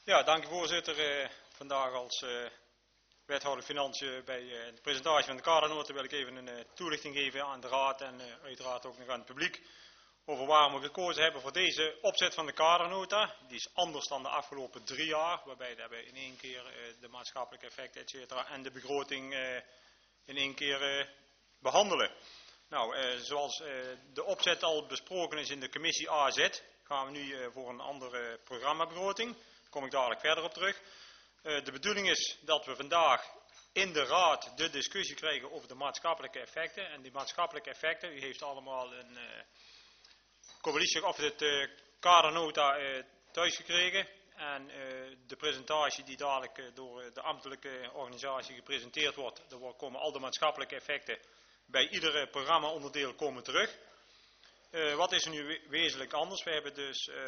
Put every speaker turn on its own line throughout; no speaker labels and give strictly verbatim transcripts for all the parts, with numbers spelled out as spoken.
Ja, dank u voorzitter. Uh, vandaag als uh, wethouder Financiën bij uh, de presentatie van de kadernota wil ik even een uh, toelichting geven aan de raad en uh, uiteraard ook nog aan het publiek over waarom we gekozen hebben voor deze opzet van de kadernota. Die is anders dan de afgelopen drie jaar, waarbij we in één keer uh, de maatschappelijke effecten et cetera en de begroting uh, in één keer uh, behandelen. Nou, uh, zoals uh, de opzet al besproken is in de commissie A Z, gaan we nu uh, voor een andere programmabegroting. Daar kom ik dadelijk verder op terug. Uh, de bedoeling is dat we vandaag in de raad de discussie krijgen over de maatschappelijke effecten. En die maatschappelijke effecten, u heeft allemaal een uh, coalitie of het uh, kadernota uh, thuis gekregen. En uh, de presentatie die dadelijk uh, door de ambtelijke organisatie gepresenteerd wordt, daar komen al de maatschappelijke effecten bij ieder programmaonderdeel komen terug. Uh, wat is er nu we wezenlijk anders? We hebben dus uh,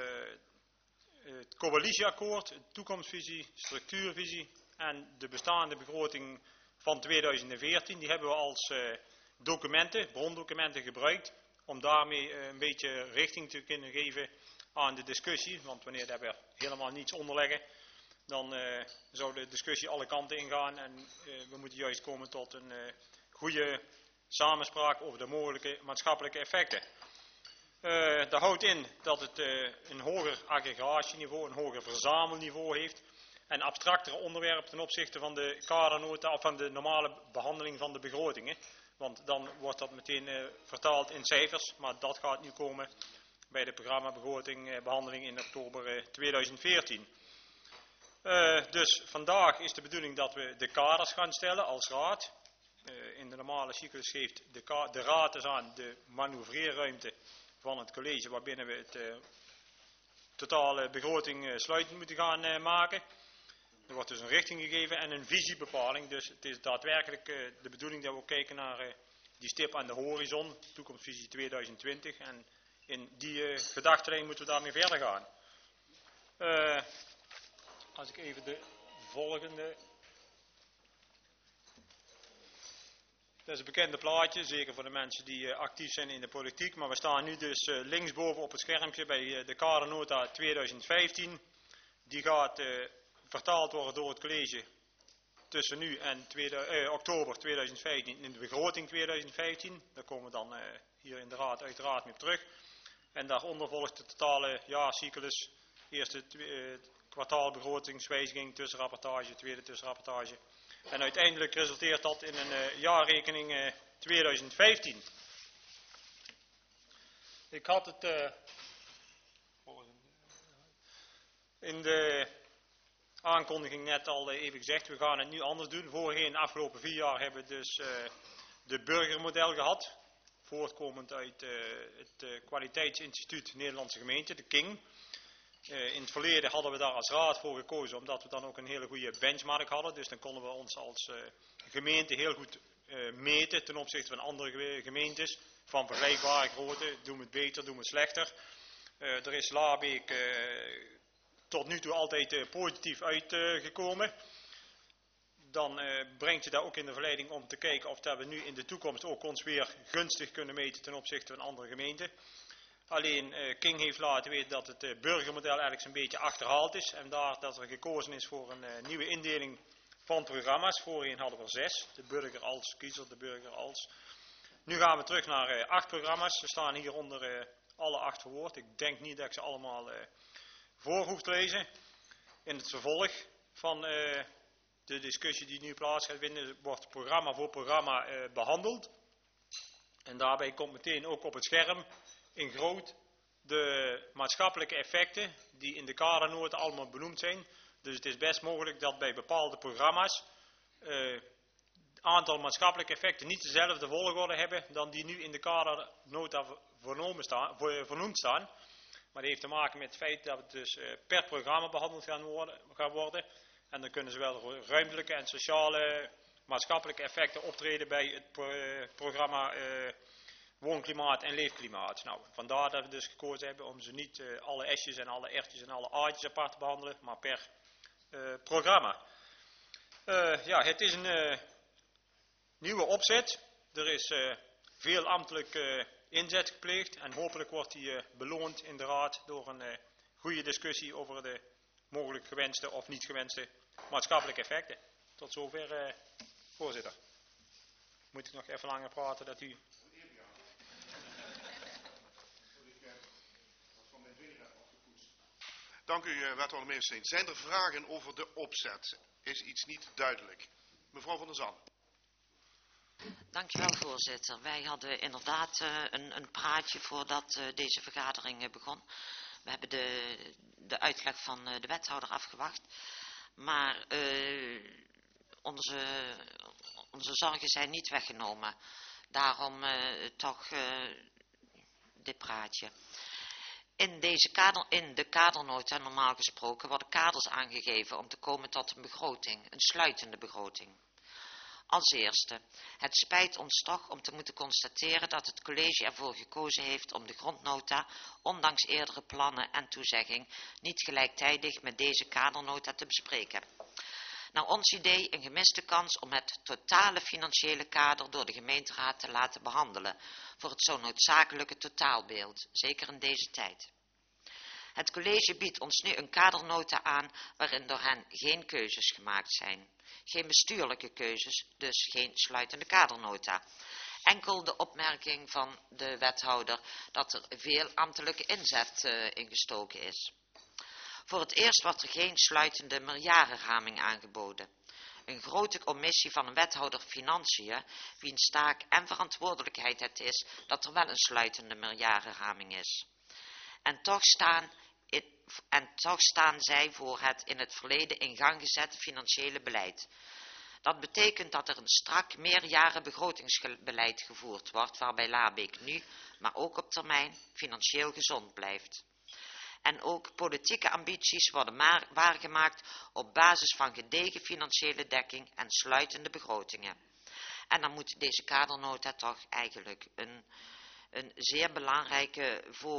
het coalitieakkoord, de toekomstvisie, structuurvisie en de bestaande begroting van tweeduizend veertien. Die hebben we als uh, documenten, brondocumenten gebruikt om daarmee uh, een beetje richting te kunnen geven aan de discussie. Want wanneer we helemaal niets onderleggen, dan uh, zou de discussie alle kanten ingaan en uh, we moeten juist komen tot een uh, goede samenspraak over de mogelijke maatschappelijke effecten. Uh, dat houdt in dat het uh, een hoger aggregatieniveau, een hoger verzamelniveau heeft en abstractere onderwerpen ten opzichte van de kadernota of van de normale behandeling van de begrotingen. Want dan wordt dat meteen uh, vertaald in cijfers, maar dat gaat nu komen bij de programmabegroting uh, behandeling in oktober uh, tweeduizend veertien. Uh, dus vandaag is de bedoeling dat we de kaders gaan stellen als raad. Uh, in de normale cyclus geeft de, de raad dus aan de manoeuvreerruimte van het college waarbinnen we het uh, totale begroting uh, sluitend moeten gaan uh, maken. Er wordt dus een richting gegeven en een visiebepaling. Dus het is daadwerkelijk uh, de bedoeling dat we ook kijken naar uh, die stip aan de horizon, toekomstvisie tweeduizend twintig. En in die uh, gedachtenlijn moeten we daarmee verder gaan. Uh, als ik even de volgende... Dat is een bekende plaatje, zeker voor de mensen die uh, actief zijn in de politiek. Maar we staan nu dus uh, linksboven op het schermpje bij uh, de kadernota tweeduizend vijftien. Die gaat uh, vertaald worden door het college tussen nu en tweede, uh, oktober tweeduizend vijftien in de begroting tweeduizend vijftien. Daar komen we dan uh, hier in de raad uiteraard mee op terug. En daaronder volgt de totale jaarcyclus. Eerste uh, kwartaalbegrotingswijziging, tussenrapportage, tweede tussenrapportage. En uiteindelijk resulteert dat in een uh, jaarrekening uh, tweeduizend vijftien. Ik had het uh, in de aankondiging net al uh, even gezegd, we gaan het nu anders doen. Voorheen, de afgelopen vier jaar, hebben we dus uh, de burgermodel gehad. Voortkomend uit uh, het uh, Kwaliteitsinstituut Nederlandse Gemeente, de K I N G. Uh, in het verleden hadden we daar als raad voor gekozen, omdat we dan ook een hele goede benchmark hadden. Dus dan konden we ons als uh, gemeente heel goed uh, meten ten opzichte van andere gemeentes. Van vergelijkbare grootte, doen we het beter, doen we het slechter. Uh, er is Laarbeek uh, tot nu toe altijd uh, positief uitgekomen. Uh, dan uh, brengt je daar ook in de verleiding om te kijken of dat we nu in de toekomst ook ons weer gunstig kunnen meten ten opzichte van andere gemeenten. Alleen uh, King heeft laten weten dat het uh, burgermodel eigenlijk zo'n beetje achterhaald is. En daar dat er gekozen is voor een uh, nieuwe indeling van programma's. Voorheen hadden we er zes. De burger als kiezer, de burger als. Nu gaan we terug naar uh, acht programma's. Ze staan hieronder uh, alle acht verwoord. Ik denk niet dat ik ze allemaal uh, voor hoef te lezen. In het vervolg van uh, de discussie die nu plaats gaat vinden, wordt programma voor programma uh, behandeld. En daarbij komt meteen ook op het scherm in groot de maatschappelijke effecten die in de kadernota allemaal benoemd zijn. Dus het is best mogelijk dat bij bepaalde programma's uh, het aantal maatschappelijke effecten niet dezelfde volgorde hebben dan die nu in de kadernota staan, vernoemd staan. Maar dat heeft te maken met het feit dat het dus uh, per programma behandeld gaan worden, gaan worden. En dan kunnen zowel ruimtelijke en sociale maatschappelijke effecten optreden bij het pro uh, programma uh, woonklimaat en leefklimaat. Nou, vandaar dat we dus gekozen hebben om ze niet uh, alle S'jes en alle R'tjes en alle A'tjes apart te behandelen, maar per uh, programma. Uh, ja, het is een uh, nieuwe opzet. Er is uh, veel ambtelijk uh, inzet gepleegd en hopelijk wordt die uh, beloond in de raad door een uh, goede discussie over de mogelijk gewenste of niet gewenste maatschappelijke effecten. Tot zover, eh, voorzitter. Moet ik nog even langer praten dat u...
Dank u, wethouder Meersteen. Zijn er vragen over de opzet? Is iets niet duidelijk? Mevrouw van der Zanden.
Dank u wel, voorzitter. Wij hadden inderdaad uh, een, een praatje voordat uh, deze vergadering uh, begon. We hebben de, de uitleg van uh, de wethouder afgewacht. Maar uh, onze, onze zorgen zijn niet weggenomen. Daarom uh, toch uh, dit praatje. In, deze kader, in de kadernota normaal gesproken worden kaders aangegeven om te komen tot een begroting, een sluitende begroting. Als eerste, het spijt ons toch om te moeten constateren dat het college ervoor gekozen heeft om de grondnota, ondanks eerdere plannen en toezegging, niet gelijktijdig met deze kadernota te bespreken. Naar ons idee een gemiste kans om het totale financiële kader door de gemeenteraad te laten behandelen, voor het zo noodzakelijke totaalbeeld, zeker in deze tijd. Het college biedt ons nu een kadernota aan waarin door hen geen keuzes gemaakt zijn. Geen bestuurlijke keuzes, dus geen sluitende kadernota. Enkel de opmerking van de wethouder dat er veel ambtelijke inzet uh, ingestoken is. Voor het eerst wordt er geen sluitende meerjarenraming aangeboden. Een grote commissie van een wethouder financiën, wiens taak en verantwoordelijkheid het is dat er wel een sluitende meerjarenraming is. En toch staan, in, en toch staan zij voor het in het verleden in gang gezette financiële beleid. Dat betekent dat er een strak meerjaren begrotingsbeleid gevoerd wordt, waarbij Laarbeek nu, maar ook op termijn, financieel gezond blijft. En ook politieke ambities worden maar waargemaakt op basis van gedegen financiële dekking en sluitende begrotingen. En dan moet deze kadernota toch eigenlijk een, een zeer belangrijke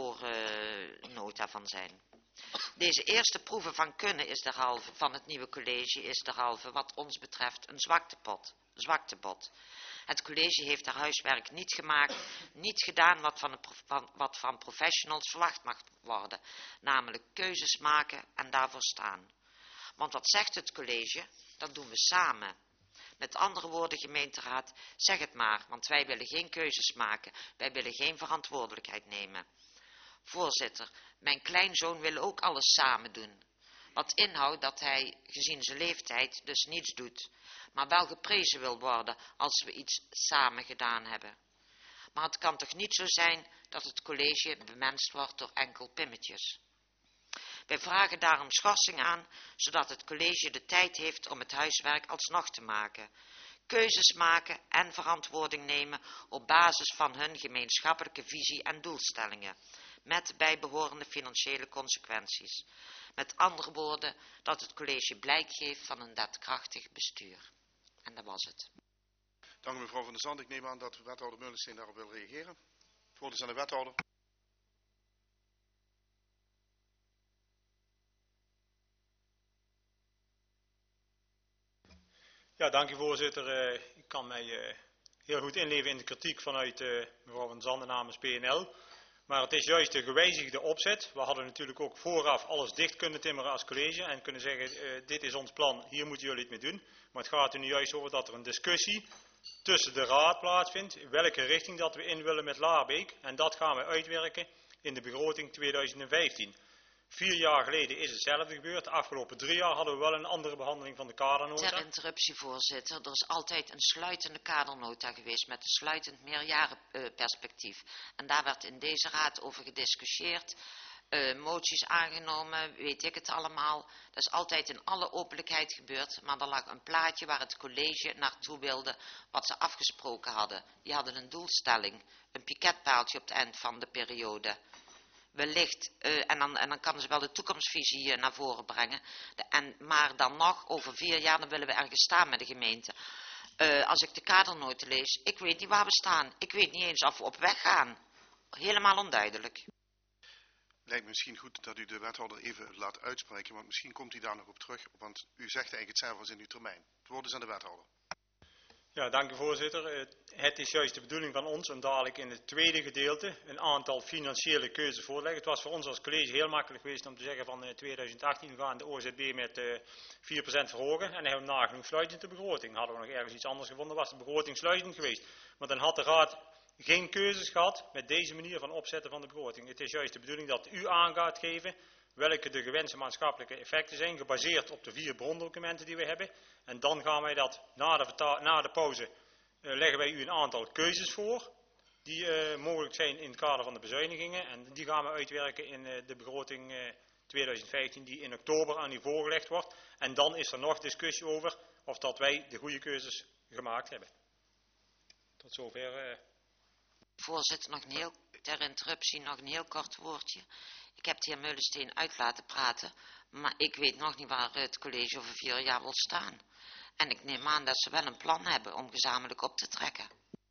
voornota uh, van zijn. Deze eerste proeven van kunnen is derhalve, van het nieuwe college is derhalve wat ons betreft een zwaktebod. zwaktebod. Het college heeft haar huiswerk niet gemaakt, niet gedaan wat van, van, wat van professionals verwacht mag worden, namelijk keuzes maken en daarvoor staan. Want wat zegt het college? Dat doen we samen. Met andere woorden, gemeenteraad, zeg het maar, want wij willen geen keuzes maken, wij willen geen verantwoordelijkheid nemen. Voorzitter, mijn kleinzoon wil ook alles samen doen. Wat inhoudt dat hij, gezien zijn leeftijd, dus niets doet, maar wel geprezen wil worden als we iets samen gedaan hebben. Maar het kan toch niet zo zijn dat het college bemenst wordt door enkel pimmetjes. Wij vragen daarom schorsing aan, zodat het college de tijd heeft om het huiswerk alsnog te maken. Keuzes maken en verantwoording nemen op basis van hun gemeenschappelijke visie en doelstellingen, met bijbehorende financiële consequenties. Met andere woorden, dat het college blijk geeft van een daadkrachtig bestuur. En dat was het.
Dank u, mevrouw van der Zand. Ik neem aan dat wethouder Meulensteen daarop wil reageren. Het woord is aan de wethouder.
Ja, dank u, voorzitter. Uh, ik kan mij uh, heel goed inleven in de kritiek vanuit uh, mevrouw van der Zanden namens P N L. Maar het is juist de gewijzigde opzet. We hadden natuurlijk ook vooraf alles dicht kunnen timmeren als college en kunnen zeggen, uh, dit is ons plan, hier moeten jullie het mee doen. Maar het gaat er nu juist over dat er een discussie tussen de raad plaatsvindt, in welke richting dat we in willen met Laarbeek. En dat gaan we uitwerken in de begroting tweeduizend vijftien. Vier jaar geleden is hetzelfde gebeurd. De afgelopen drie jaar hadden we wel een andere behandeling van de kadernota.
Ter interruptie, voorzitter. Er is altijd een sluitende kadernota geweest met een sluitend meerjarenperspectief. En daar werd in deze raad over gediscussieerd. Uh, moties aangenomen, weet ik het allemaal. Dat is altijd in alle openlijkheid gebeurd. Maar er lag een plaatje waar het college naartoe wilde wat ze afgesproken hadden. Die hadden een doelstelling. Een piketpaaltje op het eind van de periode. Wellicht, uh, en, dan, en dan kan ze wel de toekomstvisie uh, naar voren brengen. De, en, maar dan nog, over vier jaar, dan willen we ergens staan met de gemeente. Uh, als ik de kadernota lees, ik weet niet waar we staan. Ik weet niet eens of we op weg gaan. Helemaal onduidelijk.
Lijkt me misschien goed dat u de wethouder even laat uitspreken, want misschien komt hij daar nog op terug. Want u zegt eigenlijk hetzelfde als in uw termijn. Het woord is aan de wethouder.
Ja, dank u voorzitter. Het is juist de bedoeling van ons om dadelijk in het tweede gedeelte een aantal financiële keuzes voor te leggen. Het was voor ons als college heel makkelijk geweest om te zeggen van tweeduizend achttien we gaan de O Z B met uh, vier procent verhogen. En dan hebben we nagenoeg sluitend de begroting. Hadden we nog ergens iets anders gevonden, was de begroting sluitend geweest. Maar dan had de raad geen keuzes gehad met deze manier van opzetten van de begroting. Het is juist de bedoeling dat u aan gaat geven welke de gewenste maatschappelijke effecten zijn, gebaseerd op de vier brondocumenten die we hebben. En dan gaan wij dat na de, na de pauze, uh, leggen wij u een aantal keuzes voor, die uh, mogelijk zijn in het kader van de bezuinigingen. En die gaan we uitwerken in uh, de begroting uh, tweeduizend vijftien, die in oktober aan u voorgelegd wordt. En dan is er nog discussie over of dat wij de goede keuzes gemaakt hebben. Tot zover. Uh...
Voorzitter, nog een heel, ter interruptie nog een heel kort woordje. Ik heb de heer Meulensteen uit laten praten, maar ik weet nog niet waar het college over vier jaar wil staan. En ik neem aan dat ze wel een plan hebben om gezamenlijk op te trekken.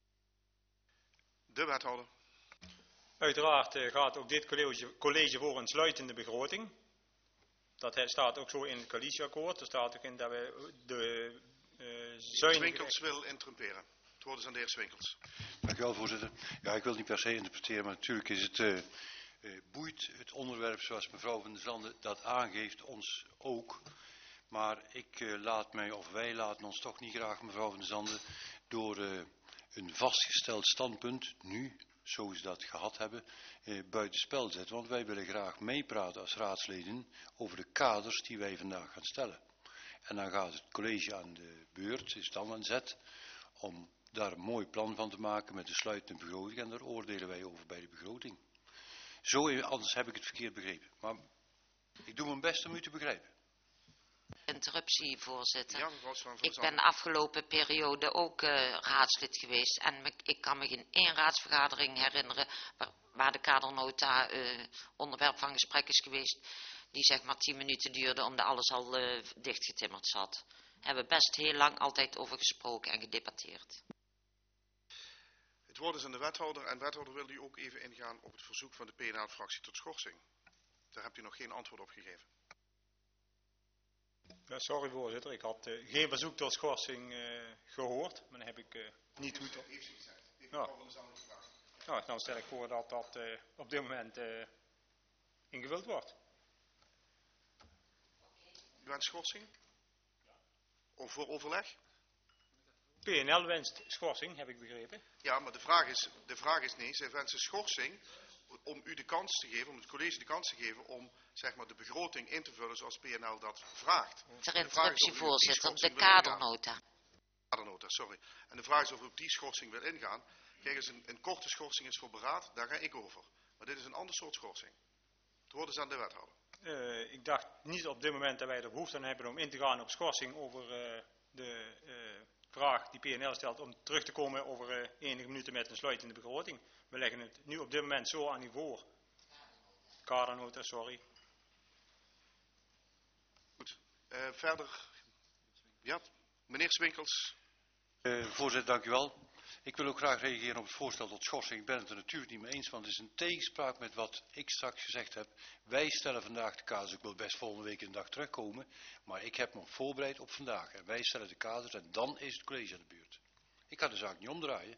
De wethouder.
Uiteraard uh, gaat ook dit college, college voor een sluitende begroting. Dat staat ook zo in het coalitieakkoord. Er staat ook in dat we de uh, zuinige...
Swinkels wil interrumperen. Het woord is aan de heer Swinkels.
Dank u wel, voorzitter. Ja, ik wil niet per se interpreteren, maar natuurlijk is het... Uh, Uh, boeit het onderwerp zoals mevrouw van der Zanden dat aangeeft ons ook. Maar ik uh, laat mij, of wij laten ons toch niet graag, mevrouw van der Zanden, door uh, een vastgesteld standpunt, nu, zoals we dat gehad hebben, uh, buitenspel zetten. Want wij willen graag meepraten als raadsleden over de kaders die wij vandaag gaan stellen. En dan gaat het college aan de beurt, is dan aan zet, om daar een mooi plan van te maken met de sluitende begroting. En daar oordelen wij over bij de begroting. Zo, anders heb ik het verkeerd begrepen. Maar ik doe mijn best om u te begrijpen.
Interruptie, voorzitter.
Ja, van van
ik ben de afgelopen periode ook uh, raadslid geweest. En me, ik kan me geen één raadsvergadering herinneren waar, waar de kadernota uh, onderwerp van gesprek is geweest. Die zeg maar tien minuten duurde omdat alles al uh, dichtgetimmerd zat. Hebben we best heel lang altijd over gesproken en gedebatteerd.
Het woord is aan de wethouder. En wethouder, wil u ook even ingaan op het verzoek van de P N L-fractie tot schorsing? Daar hebt u nog geen antwoord op gegeven.
Ja, sorry voorzitter, ik had uh, geen verzoek tot schorsing uh, gehoord. Maar dan heb ik uh, niet goed op. Ja. Nou, dan stel ik voor dat dat uh, op dit moment uh, ingevuld wordt.
U wenst schorsing? Of voor overleg?
P N L wenst schorsing, heb ik begrepen.
Ja, maar de vraag is, de vraag is nee, zij wensen schorsing om u de kans te geven, om het college de kans te geven om zeg maar de begroting in te vullen zoals P N L dat vraagt.
Ter interruptie, voorzitter, de kadernota.
Kadernota, sorry. En de vraag is of u op die schorsing wil ingaan. Kijk eens, een, een korte schorsing is voor beraad, daar ga ik over. Maar dit is een ander soort schorsing. Het woord is aan de wethouder.
Uh, ik dacht niet op dit moment dat wij er behoefte aan hebben om in te gaan op schorsing over uh, de... Uh, vraag die P N L stelt om terug te komen over uh, enige minuten met een sluitende begroting. We leggen het nu op dit moment zo aan u voor. Kadernota, sorry.
Goed. Uh, verder. Ja, meneer Swinkels.
Uh, voorzitter, dank u wel. Ik wil ook graag reageren op het voorstel tot schorsing. Ik ben het er natuurlijk niet mee eens, want het is een tegenspraak met wat ik straks gezegd heb. Wij stellen vandaag de kaders. Ik wil best volgende week een dag terugkomen, maar ik heb me voorbereid op vandaag. En wij stellen de kaders en dan is het college aan de beurt. Ik ga de zaak niet omdraaien.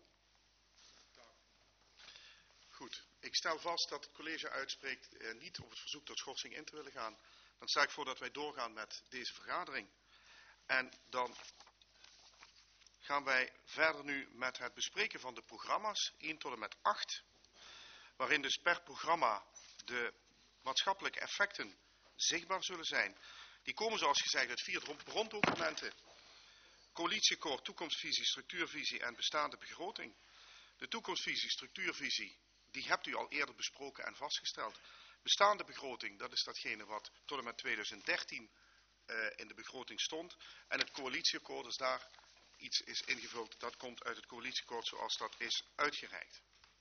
Goed. Ik stel vast dat het college uitspreekt eh, niet op het verzoek tot schorsing in te willen gaan. Dan stel ik voor dat wij doorgaan met deze vergadering. En dan gaan wij verder nu met het bespreken van de programma's, één tot en met acht. Waarin dus per programma de maatschappelijke effecten zichtbaar zullen zijn. Die komen zoals gezegd uit vier bronddocumenten. Coalitieakkoord, toekomstvisie, structuurvisie en bestaande begroting. De toekomstvisie, structuurvisie, die hebt u al eerder besproken en vastgesteld. Bestaande begroting, dat is datgene wat tot en met tweeduizend dertien uh, in de begroting stond. En het coalitieakkoord is daar iets is ingevuld, dat komt uit het coalitieakkoord zoals dat is uitgereikt.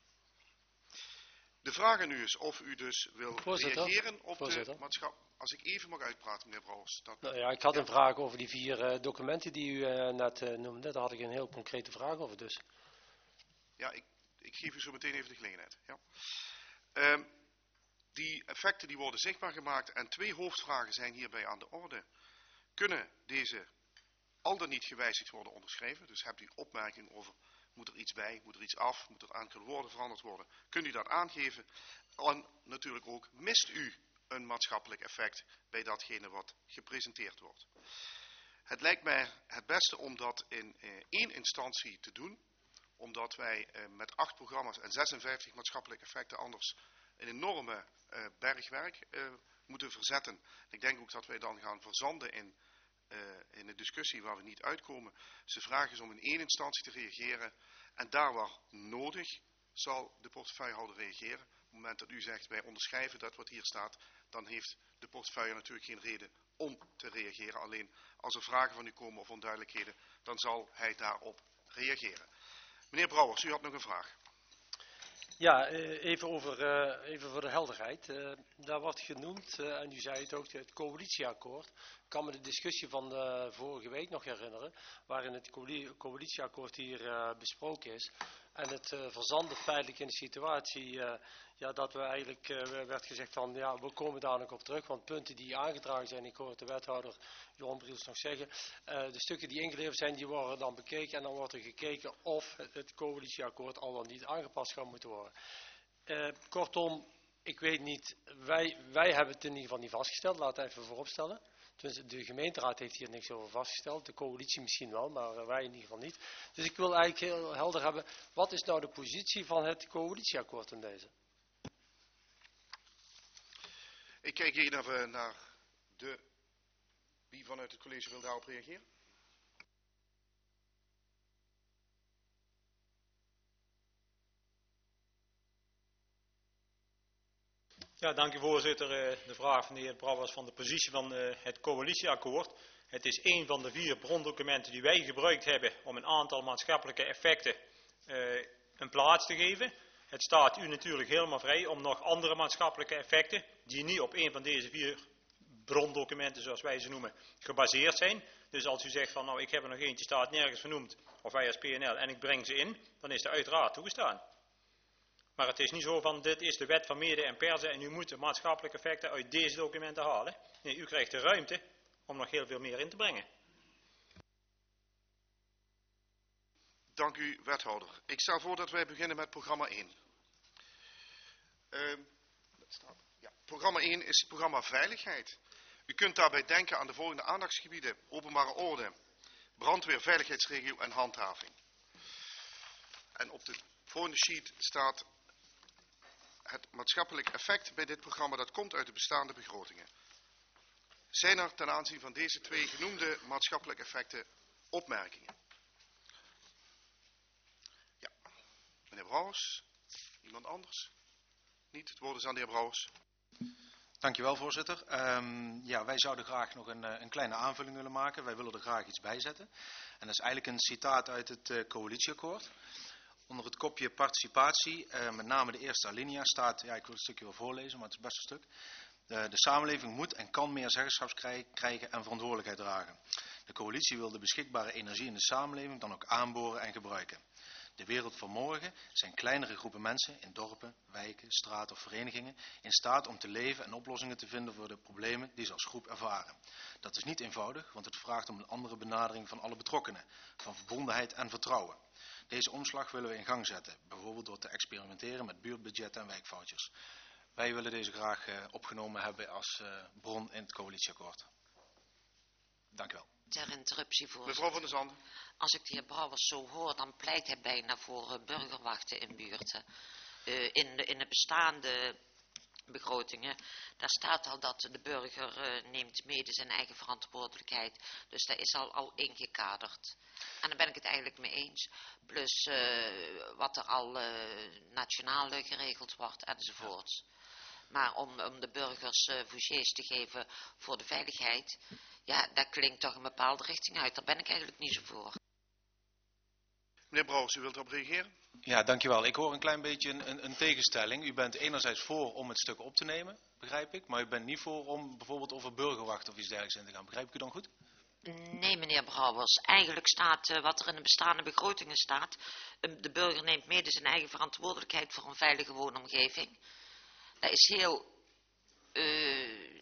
De vraag nu is of u dus wil voorzitter, reageren op voorzitter. de maatschappij. Als ik even mag uitpraten, meneer Brouwers. Dat...
Nou ja, ik had ja. een vraag over die vier uh, documenten die u uh, net uh, noemde. Daar had ik een heel concrete vraag over dus.
Ja, ik, ik geef u zo meteen even de gelegenheid. Ja. Uh, die effecten die worden zichtbaar gemaakt en twee hoofdvragen zijn hierbij aan de orde. Kunnen deze al dan niet gewijzigd worden onderschreven. Dus hebt u opmerking over, moet er iets bij, moet er iets af, moet er enkele woorden veranderd worden, kunt u dat aangeven. En natuurlijk ook, mist u een maatschappelijk effect bij datgene wat gepresenteerd wordt. Het lijkt mij het beste om dat in eh, één instantie te doen, omdat wij eh, met acht programma's en zesenvijftig maatschappelijke effecten anders een enorme eh, bergwerk eh, moeten verzetten. Ik denk ook dat wij dan gaan verzanden in, uh, in een discussie waar we niet uitkomen. Dus de vraag is om in één instantie te reageren. En daar waar nodig zal de portefeuillehouder reageren. Op het moment dat u zegt wij onderschrijven dat wat hier staat, dan heeft de portefeuille natuurlijk geen reden om te reageren. Alleen als er vragen van u komen of onduidelijkheden, dan zal hij daarop reageren. Meneer Brouwers, u had nog een vraag.
Ja, even, over, uh, even voor de helderheid. Uh, daar wordt genoemd, uh, en u zei het ook, het coalitieakkoord. Ik kan me de discussie van de vorige week nog herinneren, waarin het coalitieakkoord hier uh, besproken is. En het uh, verzanden feitelijk in de situatie, uh, ja, dat we eigenlijk, uh, werd gezegd van, ja, we komen daar nog op terug. Want punten die aangedragen zijn, ik hoor de wethouder Johan Briels nog zeggen, uh, de stukken die ingeleverd zijn, die worden dan bekeken. En dan wordt er gekeken of het, het coalitieakkoord al dan niet aangepast gaat moeten worden. Uh, kortom, ik weet niet, wij, wij hebben het in ieder geval niet vastgesteld, laat het even vooropstellen. Dus de gemeenteraad heeft hier niks over vastgesteld, de coalitie misschien wel, maar wij in ieder geval niet. Dus ik wil eigenlijk heel helder hebben, wat is nou de positie van het coalitieakkoord in deze?
Ik kijk hier naar, naar de, wie vanuit het college wil daarop reageren?
Ja, dank u voorzitter. De vraag van de heer Brouwers van de positie van het coalitieakkoord. Het is een van de vier brondocumenten die wij gebruikt hebben om een aantal maatschappelijke effecten uh, een plaats te geven. Het staat u natuurlijk helemaal vrij om nog andere maatschappelijke effecten, die niet op een van deze vier brondocumenten, zoals wij ze noemen, gebaseerd zijn. Dus als u zegt van nou ik heb er nog eentje, staat nergens vernoemd, of wij als P N L, en ik breng ze in, dan is dat uiteraard toegestaan. Maar het is niet zo van dit is de wet van mede en persen en u moet de maatschappelijke effecten uit deze documenten halen. Nee, u krijgt de ruimte om nog heel veel meer in te brengen.
Dank u, wethouder. Ik stel voor dat wij beginnen met programma één. Uh, ja, programma één is het programma Veiligheid. U kunt daarbij denken aan de volgende aandachtsgebieden: openbare orde, brandweer, veiligheidsregio en handhaving. En op de volgende sheet staat het maatschappelijk effect bij dit programma, dat komt uit de bestaande begrotingen. Zijn er ten aanzien van deze twee genoemde maatschappelijke effecten opmerkingen? Ja. Meneer Brouwers? Iemand anders? Niet? Het woord is aan de heer Brouwers.
Dankjewel, voorzitter. Um, ja, wij zouden graag nog een, een kleine aanvulling willen maken. Wij willen er graag iets bij zetten. En dat is eigenlijk een citaat uit het uh, coalitieakkoord. Onder het kopje participatie, uh, met name de eerste alinea, staat, ja, ik wil het stukje wel voorlezen, maar het is best een stuk. De, de samenleving moet en kan meer zeggenschap krijgen en verantwoordelijkheid dragen. De coalitie wil de beschikbare energie in de samenleving dan ook aanboren en gebruiken. De wereld van morgen zijn kleinere groepen mensen in dorpen, wijken, straten of verenigingen in staat om te leven en oplossingen te vinden voor de problemen die ze als groep ervaren. Dat is niet eenvoudig, want het vraagt om een andere benadering van alle betrokkenen, van verbondenheid en vertrouwen. Deze omslag willen we in gang zetten, bijvoorbeeld door te experimenteren met buurtbudgetten en wijkfoutjes. Wij willen deze graag uh, opgenomen hebben als uh, bron in het coalitieakkoord. Dank u wel.
Ter interruptie, voorzitter.
Mevrouw van der Zanden.
Als ik de heer Brouwers zo hoor, dan pleit hij bijna voor uh, burgerwachten in buurten. Uh, in, de, in de bestaande begrotingen, daar staat al dat de burger uh, neemt mede zijn eigen verantwoordelijkheid. Dus dat is al, al ingekaderd. En daar ben ik het eigenlijk mee eens. Plus uh, wat er al uh, nationaal uh, geregeld wordt enzovoorts. Maar om, om de burgers uh, fougés te geven voor de veiligheid, ja, dat klinkt toch een bepaalde richting uit. Daar ben ik eigenlijk niet zo voor.
Meneer Brouwers, u wilt erop reageren?
Ja, dankjewel. Ik hoor een klein beetje een, een, een tegenstelling. U bent enerzijds voor om het stuk op te nemen, begrijp ik. Maar u bent niet voor om bijvoorbeeld over burgerwacht of iets dergelijks in te gaan. Begrijp ik u dan goed?
Nee, meneer Brouwers. Eigenlijk staat uh, wat er in de bestaande begrotingen staat. Uh, de burger neemt mede zijn eigen verantwoordelijkheid voor een veilige woonomgeving. Dat is heel uh,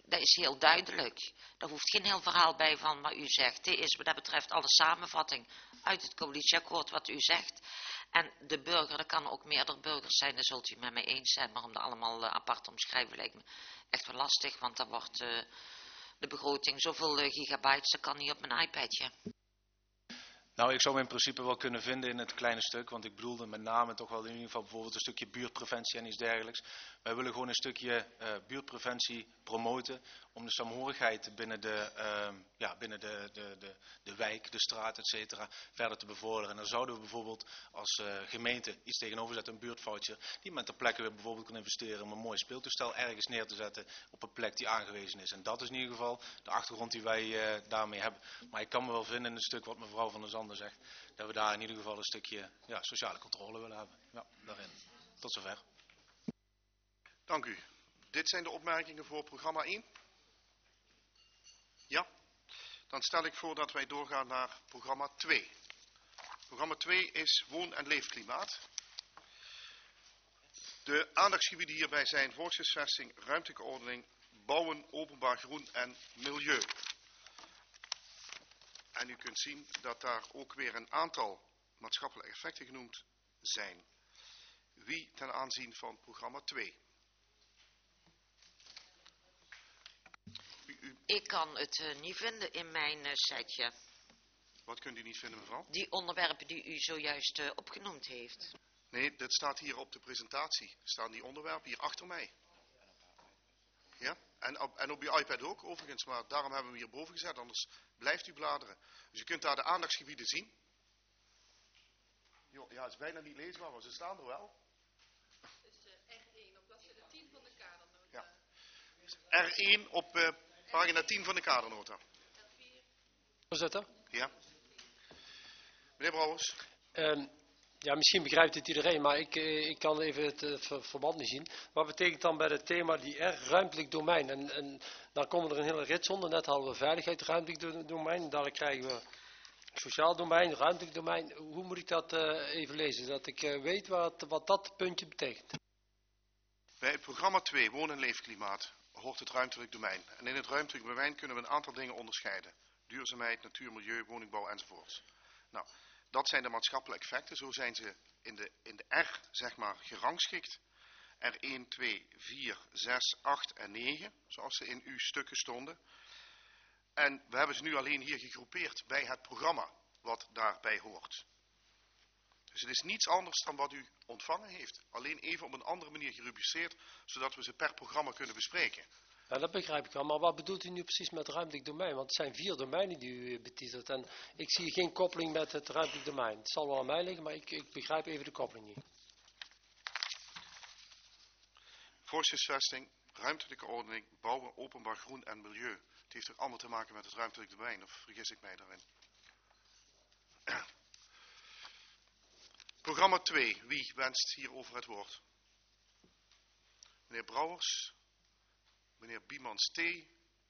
dat is heel duidelijk. Daar hoeft geen heel verhaal bij van wat u zegt. Dit is wat dat betreft alle samenvatting uit het coalitieakkoord wat u zegt. En de burger, er kan ook meerdere burgers zijn, daar zult u met mij eens zijn. Maar om dat allemaal uh, apart te omschrijven lijkt me echt wel lastig. Want dan wordt uh, de begroting zoveel uh, gigabytes, dat kan niet op mijn iPadje.
Nou, ik zou me in principe wel kunnen vinden in het kleine stuk, want ik bedoelde met name toch wel in ieder geval bijvoorbeeld een stukje buurtpreventie en iets dergelijks. Wij willen gewoon een stukje uh, buurtpreventie promoten om de saamhorigheid binnen de, uh, ja, binnen de, de, de, de wijk, de straat, et cetera, verder te bevorderen. En dan zouden we bijvoorbeeld als uh, gemeente iets tegenover zetten, een buurtvoucher, die met ter plekke weer bijvoorbeeld kan investeren om een mooi speeltoestel ergens neer te zetten op een plek die aangewezen is. En dat is in ieder geval de achtergrond die wij uh, daarmee hebben. Maar ik kan me wel vinden in het stuk wat mevrouw van der Zanden zegt, dat we daar in ieder geval een stukje ja, sociale controle willen hebben. Ja, daarin. Tot zover.
Dank u. Dit zijn de opmerkingen voor programma één. Ja? Dan stel ik voor dat wij doorgaan naar programma twee. Programma twee is woon- en leefklimaat. De aandachtsgebieden hierbij zijn volkshuisvesting, ruimtelijke ordening, bouwen, openbaar groen en milieu. En u kunt zien dat daar ook weer een aantal maatschappelijke effecten genoemd zijn. Wie ten aanzien van programma twee? U, u...
Ik kan het uh, niet vinden in mijn uh, setje.
Wat kunt u niet vinden, mevrouw?
Die onderwerpen die u zojuist uh, opgenoemd heeft.
Nee, dat staat hier op de presentatie. Er staan die onderwerpen hier achter mij. Ja? En op, en op uw iPad ook, overigens. Maar daarom hebben we hem hier boven gezet, anders blijft u bladeren. Dus u kunt daar de aandachtsgebieden zien. Jo, ja, het is bijna niet leesbaar, maar ze staan er wel.
Het is uh, R één, op bladzijde tien van de kadernota.
Ja. R één op uh, pagina tien van de kadernota.
Voorzitter?
Ja. Meneer Brouwers.
Um, ja, misschien begrijpt het iedereen, maar ik, ik kan even het uh, ver, verband niet zien. Wat betekent dan bij het thema die R, ruimtelijk domein? En, en dan komen er een hele rits onder. Net hadden we veiligheid, ruimtelijk domein. Dadelijk krijgen we sociaal domein, ruimtelijk domein. Hoe moet ik dat uh, even lezen? Dat ik uh, weet wat, wat dat puntje betekent.
Bij het programma twee, woon- en leefklimaat, hoort het ruimtelijk domein. En in het ruimtelijk domein kunnen we een aantal dingen onderscheiden. Duurzaamheid, natuur, milieu, woningbouw enzovoorts. Nou, dat zijn de maatschappelijke effecten. Zo zijn ze in de, in de R, zeg maar, gerangschikt. R één, twee, vier, zes, acht en negen, zoals ze in uw stukken stonden. En we hebben ze nu alleen hier gegroepeerd bij het programma, wat daarbij hoort. Dus het is niets anders dan wat u ontvangen heeft. Alleen even op een andere manier gerubriceerd, zodat we ze per programma kunnen bespreken.
Ja, dat begrijp ik wel, maar wat bedoelt u nu precies met ruimtelijk domein? Want het zijn vier domeinen die u betitelt en ik zie geen koppeling met het ruimtelijk domein. Het zal wel aan mij liggen, maar ik, ik begrijp even de koppeling niet.
Volkshuisvesting, ruimtelijke ordening, bouwen, openbaar groen en milieu. Het heeft ook allemaal te maken met het ruimtelijk domein, of vergis ik mij daarin? Programma twee, wie wenst hierover het woord? Meneer Brouwers, meneer Biemans T, de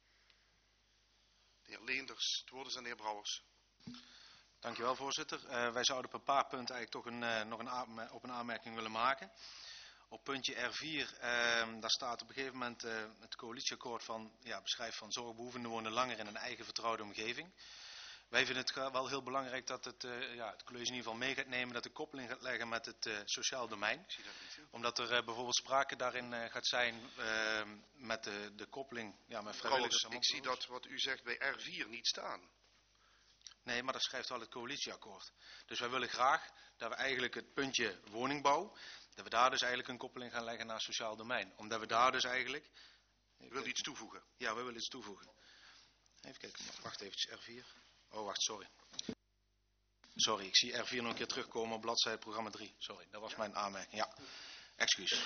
heer Leenders, het woord is aan de heer Brouwers.
Dankjewel, voorzitter. Uh, wij zouden op een paar punten eigenlijk toch een, uh, nog een op een aanmerking willen maken. Op puntje R vier, uh, daar staat op een gegeven moment uh, het coalitieakkoord van, ja, beschrijft van zorgbehoevenden wonen langer in een eigen vertrouwde omgeving. Wij vinden het wel heel belangrijk dat het, uh, ja, het college in ieder geval mee gaat nemen, dat de koppeling gaat leggen met het uh, sociaal domein. Omdat er uh, bijvoorbeeld sprake daarin uh, gaat zijn uh, met de, de koppeling ja, met vrijwilligers.
Trouwens, ik zie dat wat u zegt bij R vier niet staan.
Nee, maar dat schrijft wel het coalitieakkoord. Dus wij willen graag dat we eigenlijk het puntje woningbouw, dat we daar dus eigenlijk een koppeling gaan leggen naar sociaal domein. Omdat we daar dus eigenlijk...
U wilt iets toevoegen?
Ja, we willen iets toevoegen. Even kijken, wacht eventjes, R vier. Oh, wacht, sorry. Sorry, ik zie R vier nog een keer terugkomen op bladzijde programma drie. Sorry, dat was ja. mijn aanmerking. Ja, excuus.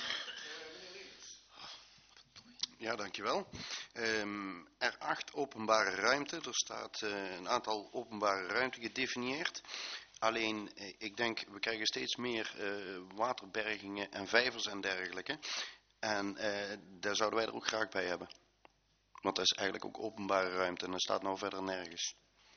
Ja, dankjewel. Um, R acht, openbare ruimte. Er staat uh, een aantal openbare ruimte gedefinieerd. Alleen, uh, ik denk, we krijgen steeds meer uh, waterbergingen en vijvers en dergelijke. En uh, daar zouden wij er ook graag bij hebben. Want dat is eigenlijk ook openbare ruimte en dat staat nou verder nergens.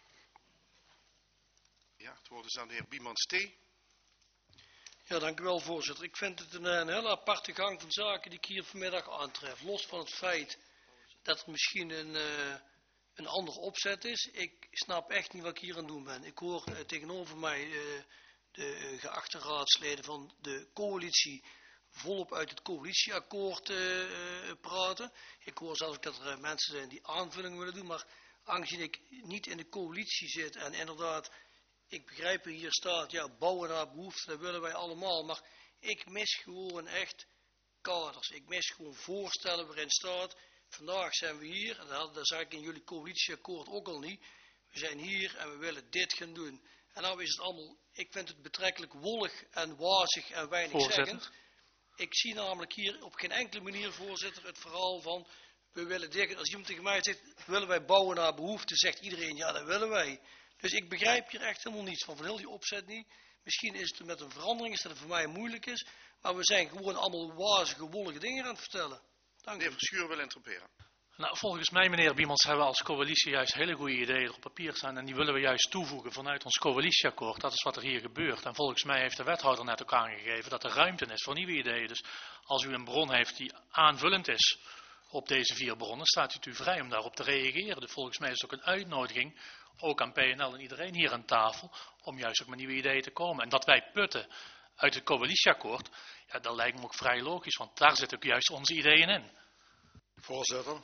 Ja, het woord is aan de heer Biemans T.
Ja, dank u wel, voorzitter. Ik vind het een, een hele aparte gang van zaken die ik hier vanmiddag aantref. Los van het feit dat er misschien een, uh, een andere opzet is. Ik snap echt niet wat ik hier aan het doen ben. Ik hoor uh, tegenover mij uh, de uh, geachte raadsleden van de coalitie volop uit het coalitieakkoord uh, uh, praten. Ik hoor zelfs dat er uh, mensen zijn die aanvullingen willen doen, maar aangezien ik niet in de coalitie zit en inderdaad, ik begrijp er hier staat, ja, bouwen naar behoefte, dat willen wij allemaal, maar ik mis gewoon echt kaders. Ik mis gewoon voorstellen waarin staat, vandaag zijn we hier, en dat, dat zei ik in jullie coalitieakkoord ook al niet, we zijn hier en we willen dit gaan doen. En nou is het allemaal, ik vind het betrekkelijk wollig en wazig en weinig zeggend. Ik zie namelijk hier op geen enkele manier, voorzitter, het verhaal van, we willen dit. Als iemand tegen mij zegt, willen wij bouwen naar behoefte, zegt iedereen, ja, dat willen wij. Dus ik begrijp hier echt helemaal niets van, van heel die opzet niet. Misschien is het met een verandering, is dat het voor mij moeilijk is, maar we zijn gewoon allemaal wazige, wollige dingen aan het vertellen. Dank u.
Meneer Verschuur wil interpreteren.
Nou, volgens mij, meneer Biemans, hebben we als coalitie juist hele goede ideeën op papier staan en die willen we juist toevoegen vanuit ons coalitieakkoord. Dat is wat er hier gebeurt. En volgens mij heeft de wethouder net ook aangegeven dat er ruimte is voor nieuwe ideeën. Dus als u een bron heeft die aanvullend is op deze vier bronnen, staat het u vrij om daarop te reageren. Dus volgens mij is het ook een uitnodiging, ook aan P en L en iedereen hier aan tafel, om juist ook met nieuwe ideeën te komen. En dat wij putten uit het coalitieakkoord, ja, dat lijkt me ook vrij logisch, want daar zitten ook juist onze ideeën in.
Voorzitter.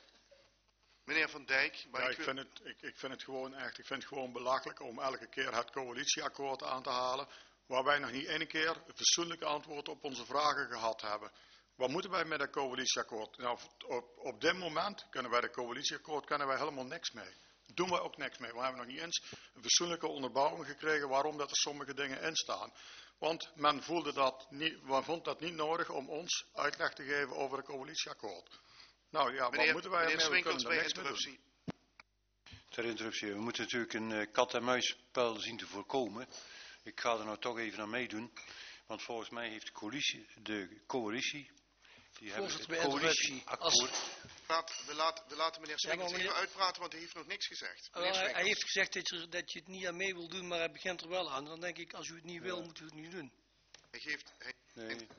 Meneer Van Dijk. Maar
ja,
ik,
ik, vind het, ik, ik vind het gewoon echt, ik vind het gewoon belachelijk om elke keer het coalitieakkoord aan te halen, waar wij nog niet één keer een fatsoenlijk antwoord op onze vragen gehad hebben. Wat moeten wij met dat coalitieakkoord? Nou, op, op dit moment kunnen wij dat coalitieakkoord kunnen wij helemaal niks mee. Doen wij ook niks mee. We hebben nog niet eens een fatsoenlijke onderbouwing gekregen waarom dat er sommige dingen in staan. Want men voelde dat niet, men vond dat niet nodig om ons uitleg te geven over het coalitieakkoord. Nou ja,
meneer,
wat moeten wij
meneer
ermee? We kunnen
Swinkels,
er
bij
niks
interruptie.
Ter interruptie. We moeten natuurlijk een uh, kat-en-muisspel zien te voorkomen. Ik ga er nou toch even aan meedoen. Want volgens mij heeft de coalitie, de coalitie die hebben het coalitieakkoord.
Laat, we, laat, we laten meneer Swinkels ja, meneer... even uitpraten, want hij heeft nog niks gezegd.
Uh, hij, hij heeft gezegd dat je, dat je het niet aan mee wil doen, maar hij begint er wel aan. Dan denk ik, als u het niet wil, ja. moet u het niet doen.
Hij geeft, hij,
nee.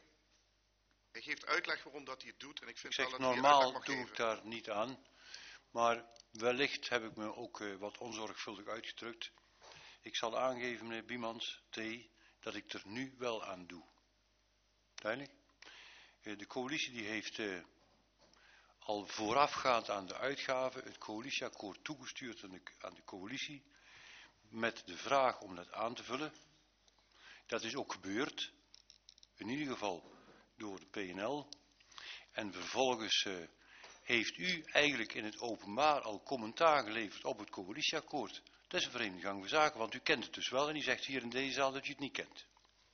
hij geeft uitleg waarom dat hij het doet. En ik vind
ik zeg,
wel dat
normaal
mag
doe
geven.
ik daar niet aan. Maar wellicht heb ik me ook uh, wat onzorgvuldig uitgedrukt. Ik zal aangeven, meneer Biemans, T, dat ik er nu wel aan doe. Duidelijk? Uh, de coalitie die heeft uh, al voorafgaand aan de uitgaven het coalitieakkoord toegestuurd aan de, aan de coalitie met de vraag om dat aan te vullen. Dat is ook gebeurd, in ieder geval door de P en L. En vervolgens uh, heeft u eigenlijk in het openbaar al commentaar geleverd op het coalitieakkoord. Dat is een vreemde gang van zaken, want u kent het dus wel en u zegt hier in deze zaal dat u het niet kent.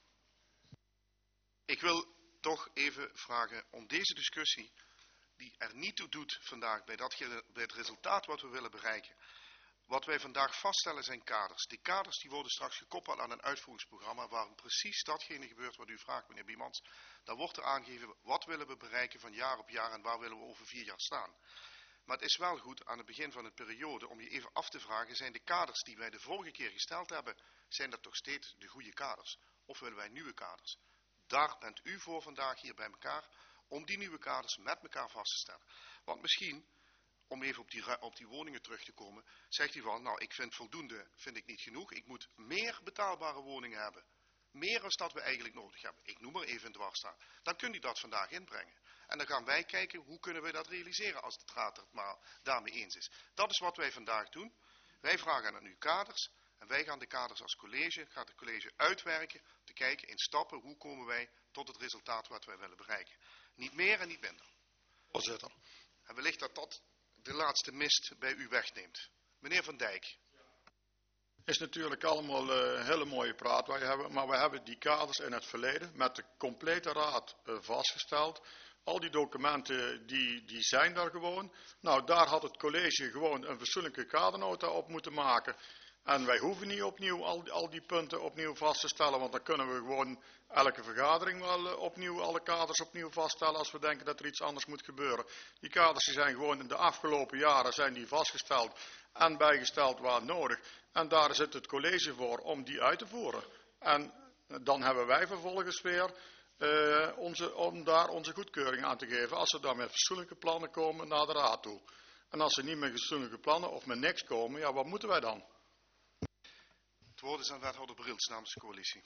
Ik wil toch even vragen om deze discussie, die er niet toe doet vandaag bij, dat, bij het resultaat wat we willen bereiken. Wat wij vandaag vaststellen zijn kaders. Die kaders die worden straks gekoppeld aan een uitvoeringsprogramma waarin precies datgene gebeurt wat u vraagt, meneer Biemans. Dan wordt er aangegeven wat willen we bereiken van jaar op jaar en waar willen we over vier jaar staan. Maar het is wel goed aan het begin van de periode om je even af te vragen, zijn de kaders die wij de vorige keer gesteld hebben, zijn dat toch steeds de goede kaders? Of willen wij nieuwe kaders? Daar bent u voor vandaag hier bij elkaar om die nieuwe kaders met elkaar vast te stellen. Want misschien, om even op die, op die woningen terug te komen, zegt u van, nou ik vind voldoende, vind ik niet genoeg. Ik moet meer betaalbare woningen hebben. Meer dan dat we eigenlijk nodig hebben. Ik noem maar even een dwarsstaan. Dan kunt u dat vandaag inbrengen. En dan gaan wij kijken hoe kunnen we dat realiseren als de raad het maar daarmee eens is. Dat is wat wij vandaag doen. Wij vragen aan u kaders. En wij gaan de kaders als college, gaat het college uitwerken. Te kijken in stappen hoe komen wij tot het resultaat wat wij willen bereiken. Niet meer en niet minder.
Voorzitter.
En wellicht dat dat de laatste mist bij u wegneemt. Meneer Van Dijk.
Is natuurlijk allemaal uh, hele mooie praat waar je hebben, maar we hebben die kaders in het verleden met de complete raad uh, vastgesteld. Al die documenten die, die zijn daar gewoon. Nou, daar had het college gewoon een fatsoenlijke kadernota op moeten maken. En wij hoeven niet opnieuw al die, al die punten opnieuw vast te stellen, want dan kunnen we gewoon elke vergadering wel uh, opnieuw alle kaders opnieuw vaststellen als we denken dat er iets anders moet gebeuren. Die kaders die zijn gewoon in de afgelopen jaren zijn die vastgesteld en bijgesteld waar nodig. En daar zit het college voor om die uit te voeren. En dan hebben wij vervolgens weer uh, onze, om daar onze goedkeuring aan te geven als ze dan met fatsoenlijke plannen komen naar de raad toe. En als ze niet met fatsoenlijke plannen of met niks komen, ja, wat moeten wij dan?
Het woord is aan wethouder Brils namens de coalitie.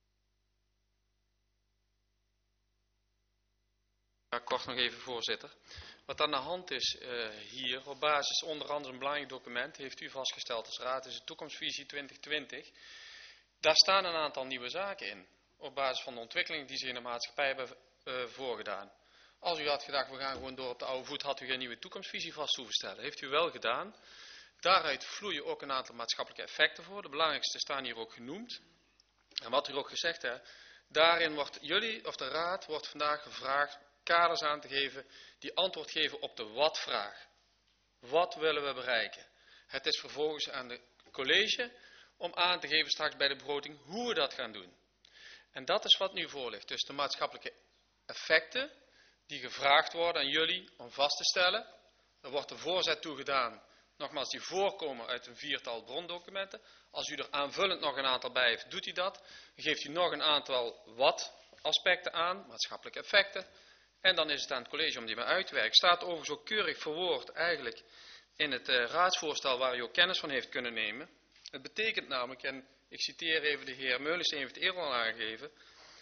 Ja, kort nog even, voorzitter. Wat aan de hand is uh, hier, op basis onder andere een belangrijk document, heeft u vastgesteld als raad, is de toekomstvisie twintig twintig. Daar staan een aantal nieuwe zaken in, op basis van de ontwikkelingen die zich in de maatschappij hebben uh, voorgedaan. Als u had gedacht, we gaan gewoon door op de oude voet, had u geen nieuwe toekomstvisie vast hoeven stellen. Heeft u wel gedaan. Daaruit vloeien ook een aantal maatschappelijke effecten voor. De belangrijkste staan hier ook genoemd. En wat u ook gezegd hebt, daarin wordt jullie, of de raad, wordt vandaag gevraagd kaders aan te geven die antwoord geven op de wat-vraag. Wat willen we bereiken? Het is vervolgens aan de college om aan te geven straks bij de begroting hoe we dat gaan doen. En dat is wat nu voor ligt. Dus de maatschappelijke effecten die gevraagd worden aan jullie om vast te stellen. Er wordt de voorzet toegedaan. Nogmaals, die voorkomen uit een viertal brondocumenten. Als u er aanvullend nog een aantal bij heeft, doet u dat. Dan geeft u nog een aantal wat-aspecten aan, maatschappelijke effecten. En dan is het aan het college om die maar uit te werken. Staat overigens ook keurig verwoord eigenlijk in het uh, raadsvoorstel waar u ook kennis van heeft kunnen nemen. Het betekent namelijk, en ik citeer even de heer Meulensen, heeft het eerder al aangegeven.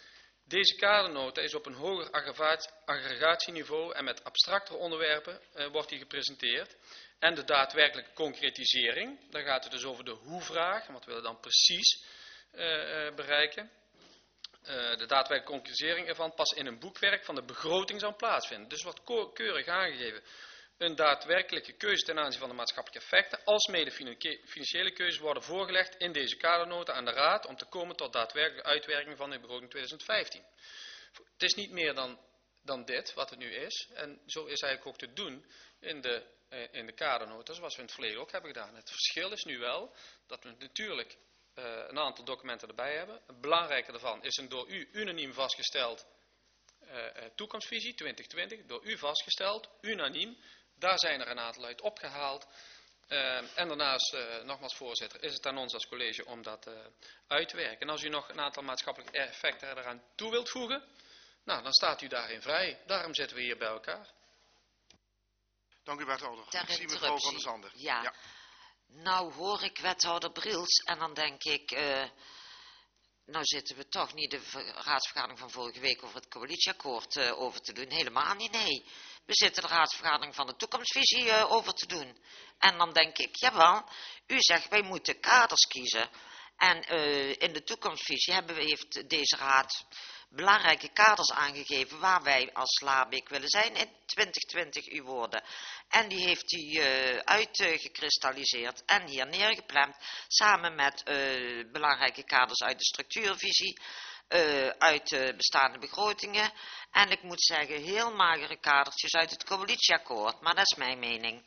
Deze kadernota is op een hoger aggregatieniveau en met abstractere onderwerpen uh, wordt die gepresenteerd. En de daadwerkelijke concretisering, daar gaat het dus over de hoe-vraag, en wat willen we dan precies uh, uh, bereiken. Uh, de daadwerkelijke concretisering ervan pas in een boekwerk van de begroting zal plaatsvinden. Dus wordt keurig aangegeven een daadwerkelijke keuze ten aanzien van de maatschappelijke effecten, als mede financiële keuzes worden voorgelegd in deze kadernota aan de raad om te komen tot daadwerkelijke uitwerking van de begroting twintig vijftien. Het is niet meer dan, dan dit wat het nu is en zo is eigenlijk ook te doen in de, uh, in de kadernota zoals we in het verleden ook hebben gedaan. Het verschil is nu wel dat we natuurlijk uh, een aantal documenten erbij hebben. Het belangrijke daarvan is een door u unaniem vastgesteld uh, uh, toekomstvisie twintig twintig, door u vastgesteld, unaniem. Daar zijn er een aantal uit opgehaald. Uh, en daarnaast, uh, nogmaals voorzitter, is het aan ons als college om dat uh, uit te werken. En als u nog een aantal maatschappelijke effecten eraan toe wilt voegen, nou, dan staat u daarin vrij. Daarom zitten we hier bij elkaar.
Dank u, wethouder.
Ter
Ik zie mevrouw Van der Zanden.
Ja. ja. Nou hoor ik wethouder Brils en dan denk ik, uh, nou zitten we toch niet de raadsvergadering van vorige week over het coalitieakkoord uh, over te doen. Helemaal niet, nee. We zitten de raadsvergadering van de toekomstvisie uh, over te doen. En dan denk ik, jawel, u zegt wij moeten kaders kiezen. En uh, in de toekomstvisie hebben we, heeft deze raad belangrijke kaders aangegeven waar wij als Laarbeek willen zijn in twintig twintig, uw woorden. En die heeft hij uh, uitgekristalliseerd en hier neergepland samen met uh, belangrijke kaders uit de structuurvisie. Uh, uit de bestaande begrotingen. En ik moet zeggen, heel magere kadertjes uit het coalitieakkoord. Maar dat is mijn mening.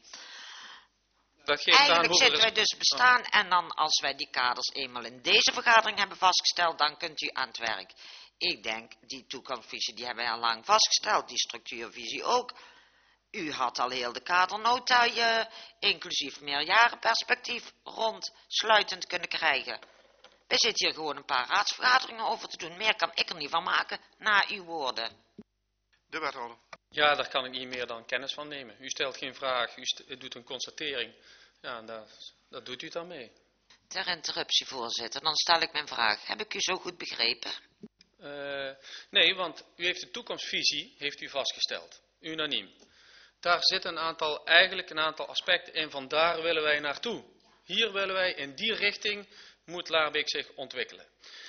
Dat geeft
Eigenlijk zitten
is...
wij dus bestaan. Oh. En dan als wij die kaders eenmaal in deze vergadering hebben vastgesteld, dan kunt u aan het werk. Ik denk, die toekomstvisie, die hebben wij al lang vastgesteld. Die structuurvisie ook. U had al heel de kadernota, uh, inclusief meerjarenperspectief, rondsluitend kunnen krijgen. We zitten hier gewoon een paar raadsvergaderingen over te doen. Meer kan ik er niet van maken, na uw woorden.
De wethouder.
Ja, daar kan ik niet meer dan kennis van nemen. U stelt geen vraag, u doet een constatering. Ja, en daar, daar doet u dan mee.
Ter interruptie, voorzitter. Dan stel ik mijn vraag. Heb ik u zo goed begrepen?
Uh, nee, want u heeft de toekomstvisie heeft u vastgesteld. Unaniem. Daar zitten een aantal, eigenlijk een aantal aspecten in van daar willen wij naartoe. Hier willen wij in die richting moet Laarbeek zich ontwikkelen.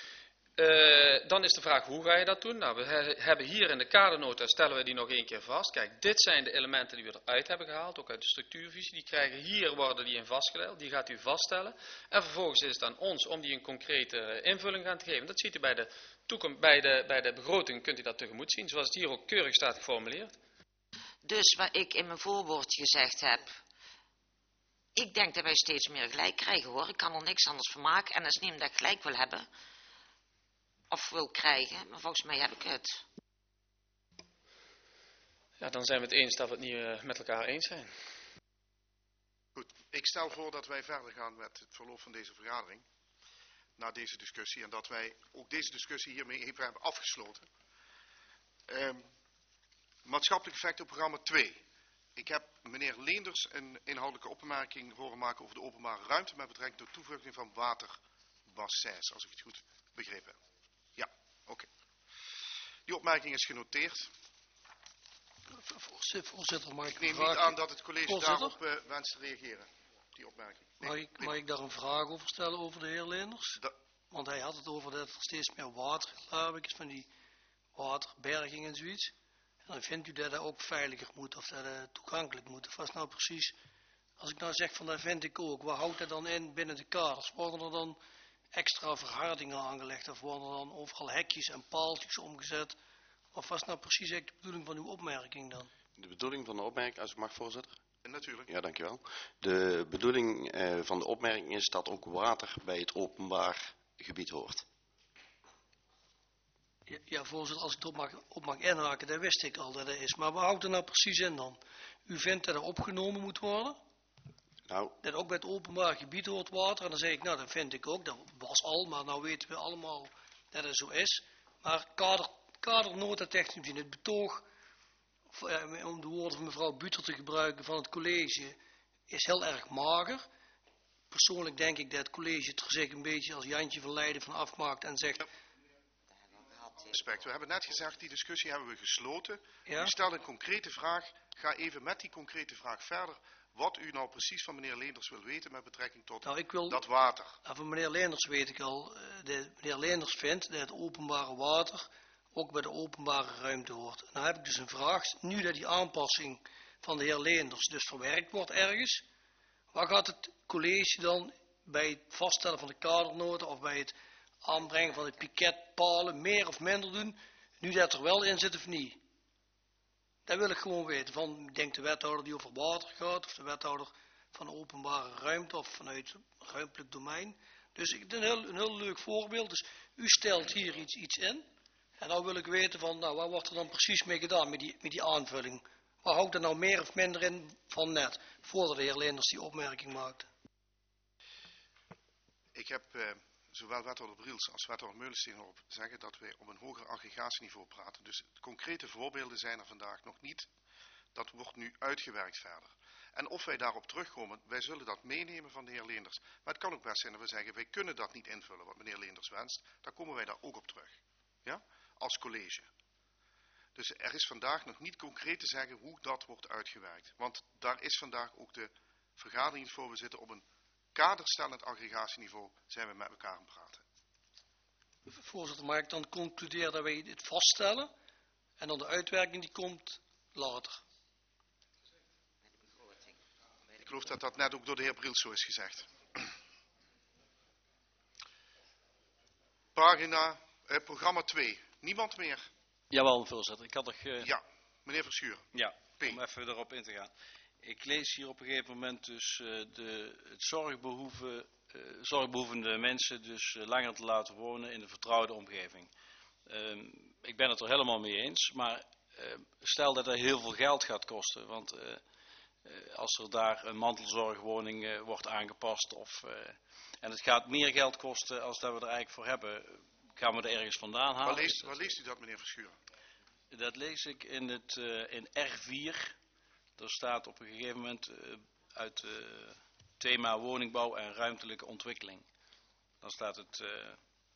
Uh, dan is de vraag, hoe ga je dat doen? Nou, we he hebben hier in de kadernota, stellen we die nog één keer vast. Kijk, dit zijn de elementen die we eruit hebben gehaald, ook uit de structuurvisie. Die krijgen hier, worden die in vastgelegd, die gaat u vaststellen. En vervolgens is het aan ons om die een concrete invulling gaan te geven. Dat ziet u bij de, toekom bij de, bij de begroting, kunt u dat tegemoet zien, zoals het hier ook keurig staat geformuleerd.
Dus wat ik in mijn voorwoord gezegd heb, ik denk dat wij steeds meer gelijk krijgen, hoor. Ik kan er niks anders van maken. En dat is niet omdat ik gelijk wil hebben. Of wil krijgen. Maar volgens mij heb ik het.
Ja, dan zijn we het eens dat we het niet uh, met elkaar eens zijn.
Goed. Ik stel voor dat wij verder gaan met het verloop van deze vergadering. Na deze discussie. En dat wij ook deze discussie hiermee even hebben afgesloten. Um, maatschappelijk effect op programma twee. Ik heb meneer Leenders een inhoudelijke opmerking horen maken over de openbare ruimte met betrekking tot toevoeging van waterbassins, als ik het goed begrepen heb. Ja, oké. Okay. Die opmerking is genoteerd.
Voorzitter, mag ik,
ik neem
vraag...
niet aan dat het college
Voorzitter?
daarop uh, wenst te reageren. Die opmerking. Nee,
mag, ik,
nee.
mag ik daar een vraag over stellen over de heer Leenders? Da Want hij had het over dat er steeds meer water geladen is van die waterberging en zoiets. En dan vindt u dat dat ook veiliger moet of dat het toegankelijk moet. Of wat is nou precies, als ik nou zeg van dat vind ik ook, waar houdt dat dan in binnen de kaders? Worden er dan extra verhardingen aangelegd of worden er dan overal hekjes en paaltjes omgezet? Of wat is nou precies de bedoeling van uw opmerking dan?
De bedoeling van de opmerking, als ik mag, voorzitter?
Natuurlijk.
Ja, dankjewel. De bedoeling eh, van de opmerking is dat ook water bij het openbaar gebied hoort.
Ja, ja, voorzitter, als ik erop mag, op mag inhaken, dat wist ik al dat dat is. Maar wat houdt er nou precies in dan? U vindt dat er opgenomen moet worden?
Nou.
Dat ook bij het openbaar gebied hoort water. En dan zeg ik, nou, dat vind ik ook. Dat was al, maar nou weten we allemaal dat het zo is. Maar kader, kadernota-technisch gezien, het betoog, om de woorden van mevrouw Buter te gebruiken, van het college, is heel erg mager. Persoonlijk denk ik dat het college het er zich een beetje als Jantje van Leiden van afmaakt en zegt...
Respect. We hebben net gezegd, die discussie hebben we gesloten.
Ja?
U stelt een concrete vraag. Ga even met die concrete vraag verder. Wat u nou precies van meneer Leenders wil weten met betrekking tot
nou, ik wil,
dat water.
Nou, van meneer Leenders weet ik al. De, meneer Leenders vindt dat het openbare water ook bij de openbare ruimte hoort. En nou heb ik dus een vraag. Nu dat die aanpassing van de heer Leenders dus verwerkt wordt ergens. Waar gaat het college dan bij het vaststellen van de kadernota of bij het aanbrengen van de piketpalen meer of minder doen, nu dat er wel in zit of niet? Dat wil ik gewoon weten. Van, ik denk de wethouder die over water gaat, of de wethouder van openbare ruimte, of vanuit ruimtelijk domein. Dus ik, een, heel, een heel leuk voorbeeld. Dus u stelt hier iets, iets in, en nou wil ik weten van, nou, wat wordt er dan precies mee gedaan met die, met die aanvulling? Waar houdt er nou meer of minder in van net, voordat de heer Leenders die opmerking maakte?
Ik heb... Uh... zowel wethouder Briels als wethouder Meulensteen op zeggen dat wij op een hoger aggregatieniveau praten. Dus concrete voorbeelden zijn er vandaag nog niet. Dat wordt nu uitgewerkt verder. En of wij daarop terugkomen, wij zullen dat meenemen van de heer Leenders. Maar het kan ook best zijn dat we zeggen, wij kunnen dat niet invullen wat meneer Leenders wenst. Dan komen wij daar ook op terug. Ja? Als college. Dus er is vandaag nog niet concreet te zeggen hoe dat wordt uitgewerkt. Want daar is vandaag ook de vergadering voor. We zitten op een kaderstellend aggregatieniveau zijn we met elkaar aan het praten.
Voorzitter, mag ik dan concluderen dat wij dit vaststellen en dan de uitwerking die komt later?
Ik geloof dat dat net ook door de heer Briels zo is gezegd. Pagina, eh, programma twee. Niemand meer?
Jawel, voorzitter. Ik had nog... Uh...
Ja, meneer Verschuren.
Ja, P. Om even erop in te gaan. Ik lees hier op een gegeven moment dus uh, de, het zorgbehoeven, uh, zorgbehoevende mensen dus uh, langer te laten wonen in een vertrouwde omgeving. Uh, ik ben het er helemaal mee eens, maar uh, stel dat dat heel veel geld gaat kosten, want uh, uh, als er daar een mantelzorgwoning uh, wordt aangepast of, uh, en het gaat meer geld kosten als dat we er eigenlijk voor hebben, gaan we er ergens vandaan halen.
Waar leest, waar leest u dat, meneer Verschuren?
Dat lees ik in, het, uh, in R vier. Er staat op een gegeven moment uh, uit uh, thema woningbouw en ruimtelijke ontwikkeling. Dan staat het... Uh,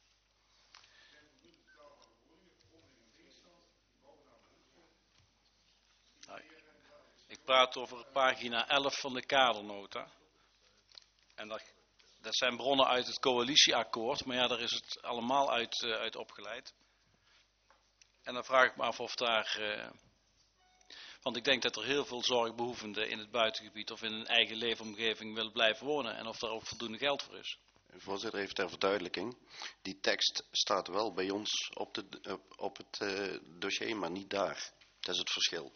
nou, ik praat over pagina elf van de kadernota. En dat, dat zijn bronnen uit het coalitieakkoord, maar ja, daar is het allemaal uit, uh, uit opgeleid. En dan vraag ik me af of daar... Uh, Want ik denk dat er heel veel zorgbehoevenden in het buitengebied of in een eigen leefomgeving willen blijven wonen. En of daar ook voldoende geld voor is.
Voorzitter, even ter verduidelijking. Die tekst staat wel bij ons op, de, op het uh, dossier, maar niet daar. Dat is het verschil.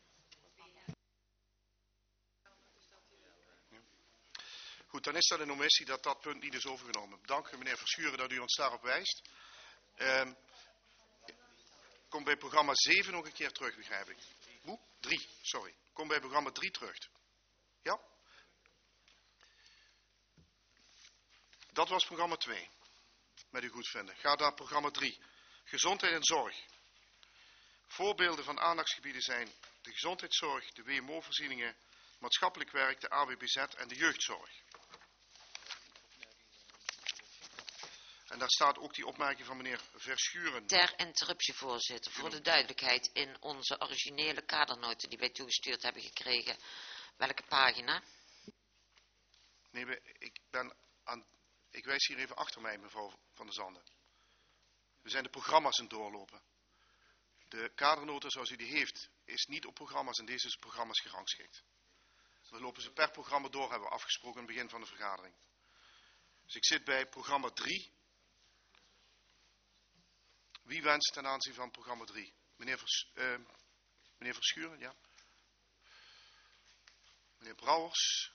Goed, dan is dat een omissie dat dat punt niet is overgenomen. Dank u meneer Verschuren dat u ons daarop wijst. Uh, kom bij programma zeven nog een keer terug, begrijp ik. Hoe? drie, sorry. Kom bij programma drie terug. Ja? Dat was programma twee. Met uw goedvinden. Ga naar programma drie. Gezondheid en zorg. Voorbeelden van aandachtsgebieden zijn de gezondheidszorg, de W M O-voorzieningen, maatschappelijk werk, de A W B Z en de jeugdzorg. En daar staat ook die opmerking van meneer Verschuren.
Ter interruptie, voorzitter. Voor de duidelijkheid, in onze originele kadernoten die wij toegestuurd hebben gekregen, welke pagina?
Nee, ik ben aan... Ik wijs hier even achter mij, mevrouw Van der Zanden. We zijn de programma's aan het doorlopen. De kadernota zoals u die heeft, is niet op programma's en deze is op programma's gerangschikt. We lopen ze per programma door, hebben we afgesproken aan het begin van de vergadering. Dus ik zit bij programma drie. Wie wenst ten aanzien van programma drie? Meneer, Vers, uh, meneer Verschuren, ja. Meneer Brouwers.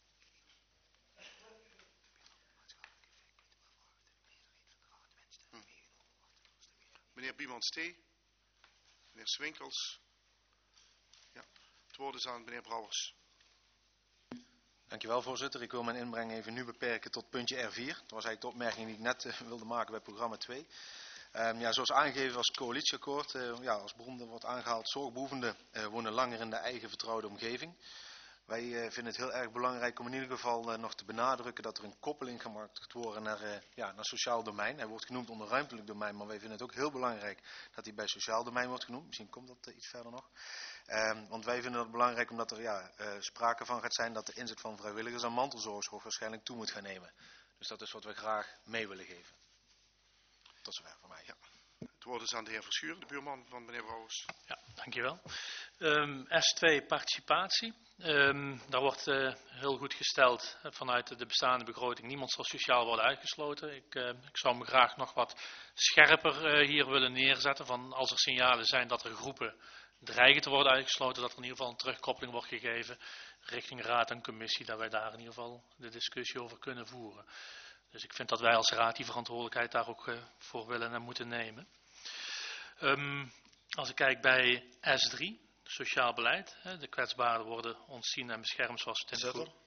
Hm. Meneer Biemans-T. Meneer Swinkels. Ja. Het woord is aan meneer Brouwers.
Dankjewel, voorzitter. Ik wil mijn inbreng even nu beperken tot puntje R vier. Dat was eigenlijk de opmerking die ik net uh, wilde maken bij programma twee. Um, ja, zoals aangegeven als coalitieakkoord, uh, ja, als bron wordt aangehaald, zorgbehoevenden uh, wonen langer in de eigen vertrouwde omgeving. Wij uh, vinden het heel erg belangrijk om in ieder geval uh, nog te benadrukken dat er een koppeling gemaakt wordt worden naar, uh, ja, naar sociaal domein. Hij wordt genoemd onder ruimtelijk domein, maar wij vinden het ook heel belangrijk dat hij bij sociaal domein wordt genoemd. Misschien komt dat uh, iets verder nog. Um, want wij vinden het belangrijk omdat er ja, uh, sprake van gaat zijn dat de inzet van vrijwilligers aan mantelzorg waarschijnlijk toe moet gaan nemen. Dus dat is wat we graag mee willen geven. Tot zover voor mij.
Ja. Het woord is aan de heer Verschuren, de buurman van meneer Brouwers.
Ja, dankjewel. Um, S twee, participatie. Um, daar wordt uh, heel goed gesteld uh, vanuit de bestaande begroting. Niemand zal sociaal worden uitgesloten. Ik, uh, ik zou me graag nog wat scherper uh, hier willen neerzetten. Van als er signalen zijn dat er groepen dreigen te worden uitgesloten, dat er in ieder geval een terugkoppeling wordt gegeven richting raad en commissie. Dat wij daar in ieder geval de discussie over kunnen voeren. Dus ik vind dat wij als raad die verantwoordelijkheid daar ook uh, voor willen en moeten nemen. Um, als ik kijk bij S drie, sociaal beleid, hè, de kwetsbaren worden ontzien en beschermd zoals het in het...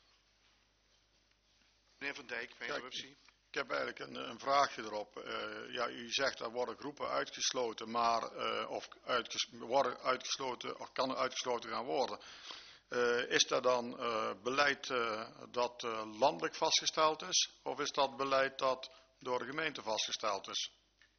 Meneer Van Dijk, mijn interruptie.
Ik heb eigenlijk een, een vraagje erop. Uh, ja, u zegt er worden groepen uitgesloten, maar uh, of uitges worden uitgesloten of kan er uitgesloten gaan worden. Uh, is dat dan uh, beleid uh, dat uh, landelijk vastgesteld is, of is dat beleid dat door de gemeente vastgesteld is?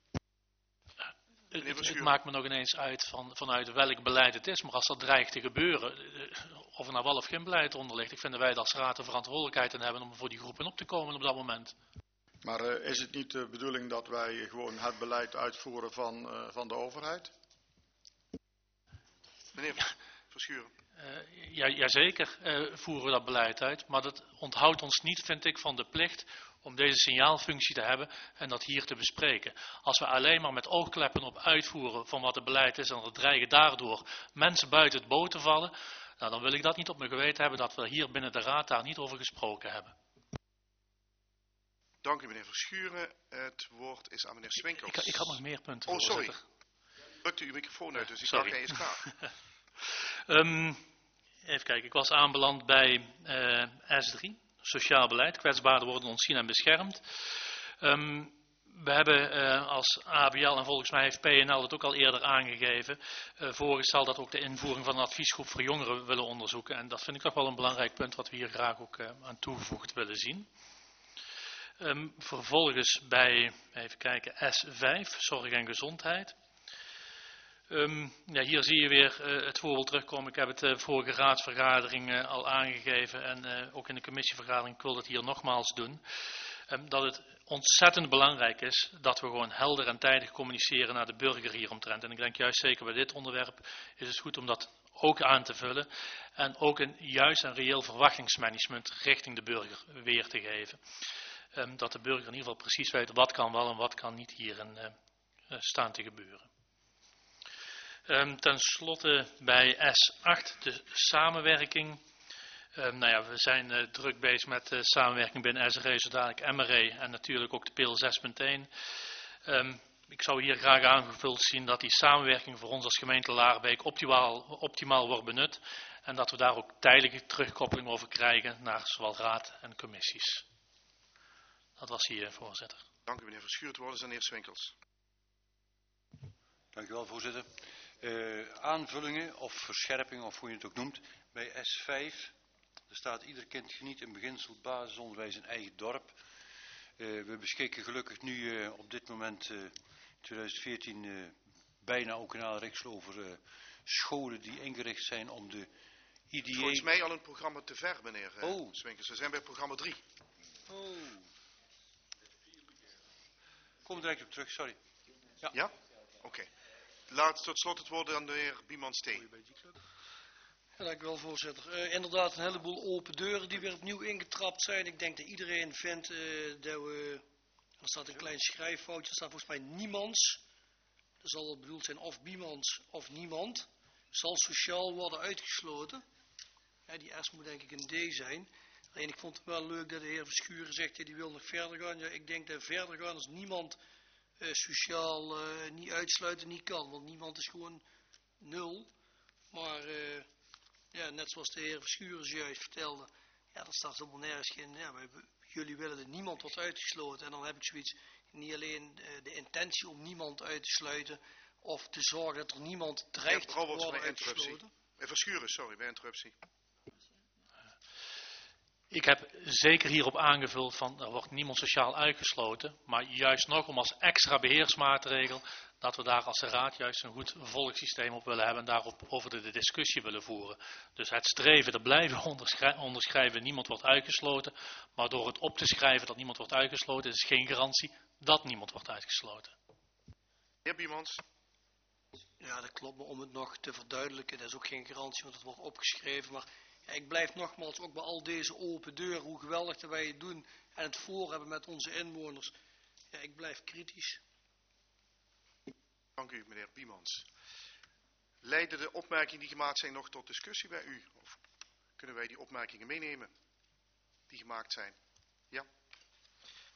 Het, het, het maakt me nog ineens uit van, vanuit welk beleid het is, maar als dat dreigt te gebeuren, of er nou wel of geen beleid onder ligt, ik vind dat wij als raad de verantwoordelijkheid in hebben om voor die groepen op te komen op dat moment.
Maar uh, is het niet de bedoeling dat wij gewoon het beleid uitvoeren van, uh, van de overheid?
Meneer Verschuren.
Uh, ja, jazeker uh, voeren we dat beleid uit, maar dat onthoudt ons niet, vind ik, van de plicht om deze signaalfunctie te hebben en dat hier te bespreken. Als we alleen maar met oogkleppen op uitvoeren van wat het beleid is en er dreigen daardoor mensen buiten het boot te vallen, nou, dan wil ik dat niet op mijn geweten hebben dat we hier binnen de raad daar niet over gesproken hebben.
Dank u meneer Verschuren. Het woord is aan meneer Swinkels.
Ik, ik had nog meer punten.
Oh, sorry.
Voorzitter.
Drukte uw microfoon uit, dus ik
sorry.
dacht hij is klaar.
um, even kijken, ik was aanbeland bij uh, S drie. Sociaal beleid, kwetsbaren worden ontzien en beschermd. Um, we hebben uh, als A B L, en volgens mij heeft P N L het ook al eerder aangegeven, uh, voorgesteld dat we ook de invoering van een adviesgroep voor jongeren willen onderzoeken. En dat vind ik toch wel een belangrijk punt wat we hier graag ook uh, aan toegevoegd willen zien. Um, vervolgens bij, even kijken, S vijf, zorg en gezondheid. Um, ja, hier zie je weer uh, het voorbeeld terugkomen. Ik heb het uh, vorige raadsvergadering uh, al aangegeven en uh, ook in de commissievergadering, ik wil dat hier nogmaals doen. Um, dat het ontzettend belangrijk is dat we gewoon helder en tijdig communiceren naar de burger hieromtrent. En ik denk juist zeker bij dit onderwerp is het goed om dat ook aan te vullen. En ook een juist en reëel verwachtingsmanagement richting de burger weer te geven. Um, dat de burger in ieder geval precies weet wat kan wel en wat kan niet hierin uh, uh, staan te gebeuren. Um, ten slotte bij S acht, de samenwerking. Um, nou ja, we zijn uh, druk bezig met de samenwerking binnen S R E, zo dadelijk M R E en natuurlijk ook de P L zes punt één. Um, ik zou hier graag aangevuld zien dat die samenwerking voor ons als gemeente Laarbeek optimaal, optimaal wordt benut. En dat we daar ook tijdelijke terugkoppeling over krijgen naar zowel raad en commissies. Dat was hier, voorzitter.
Dank u meneer Verschuren. Het woord is aan de heer Swinkels.
Dank u wel, voorzitter. Uh, aanvullingen of verscherpingen, of hoe je het ook noemt, bij S vijf. Er staat: ieder kind geniet in beginsel basisonderwijs in eigen dorp. Uh, we beschikken gelukkig nu uh, op dit moment uh, twintig veertien uh, bijna ook in Aalriksel over uh, scholen die ingericht zijn om de I D A...
Volgens mij al een programma te ver, meneer uh,
oh.
Swinkels. We zijn bij programma drie.
Oh. Kom direct op terug, sorry.
Ja? Ja? Oké. Okay. Laat tot slot het woord aan de heer Biemans-Steen.
Ja, dank u wel, voorzitter. Uh, inderdaad, een heleboel open deuren die weer opnieuw ingetrapt zijn. Ik denk dat iedereen vindt uh, dat we... Er staat een klein schrijffoutje, er staat volgens mij niemands. Dat zal wel bedoeld zijn of Biemans of niemand. Zal sociaal worden uitgesloten. Ja, die S moet denk ik een D zijn. Alleen ik vond het wel leuk dat de heer Verschuren zegt dat hij wil nog verder gaan. Ja, ik denk dat verder gaan als niemand uh, sociaal uh, niet uitsluiten niet kan. Want niemand is gewoon nul. Maar uh, ja, net zoals de heer Verschuren juist vertelde. Ja, er staat helemaal nergens geen... Ja, wij, jullie willen dat niemand wordt uitgesloten. En dan heb ik zoiets... Niet alleen uh, de intentie om niemand uit te sluiten. Of te zorgen dat er niemand dreigt te worden uitgesloten.
Verschuren, sorry, bij interruptie.
Ik heb zeker hierop aangevuld van er wordt niemand sociaal uitgesloten, maar juist nog om als extra beheersmaatregel dat we daar als de raad juist een goed volkssysteem op willen hebben en daarop over de, de discussie willen voeren. Dus het streven, er blijven onderschrijven, niemand wordt uitgesloten, maar door het op te schrijven dat niemand wordt uitgesloten is geen garantie dat niemand wordt uitgesloten.
Heer Biemans.
Ja, dat klopt, maar om het nog te verduidelijken, dat is ook geen garantie, want het wordt opgeschreven, maar ja, ik blijf nogmaals ook bij al deze open deuren, hoe geweldig dat wij het doen en het voor hebben met onze inwoners. Ja, ik blijf kritisch.
Dank u, meneer Biemans. Leiden de opmerkingen die gemaakt zijn nog tot discussie bij u? Of kunnen wij die opmerkingen meenemen die gemaakt zijn? Ja?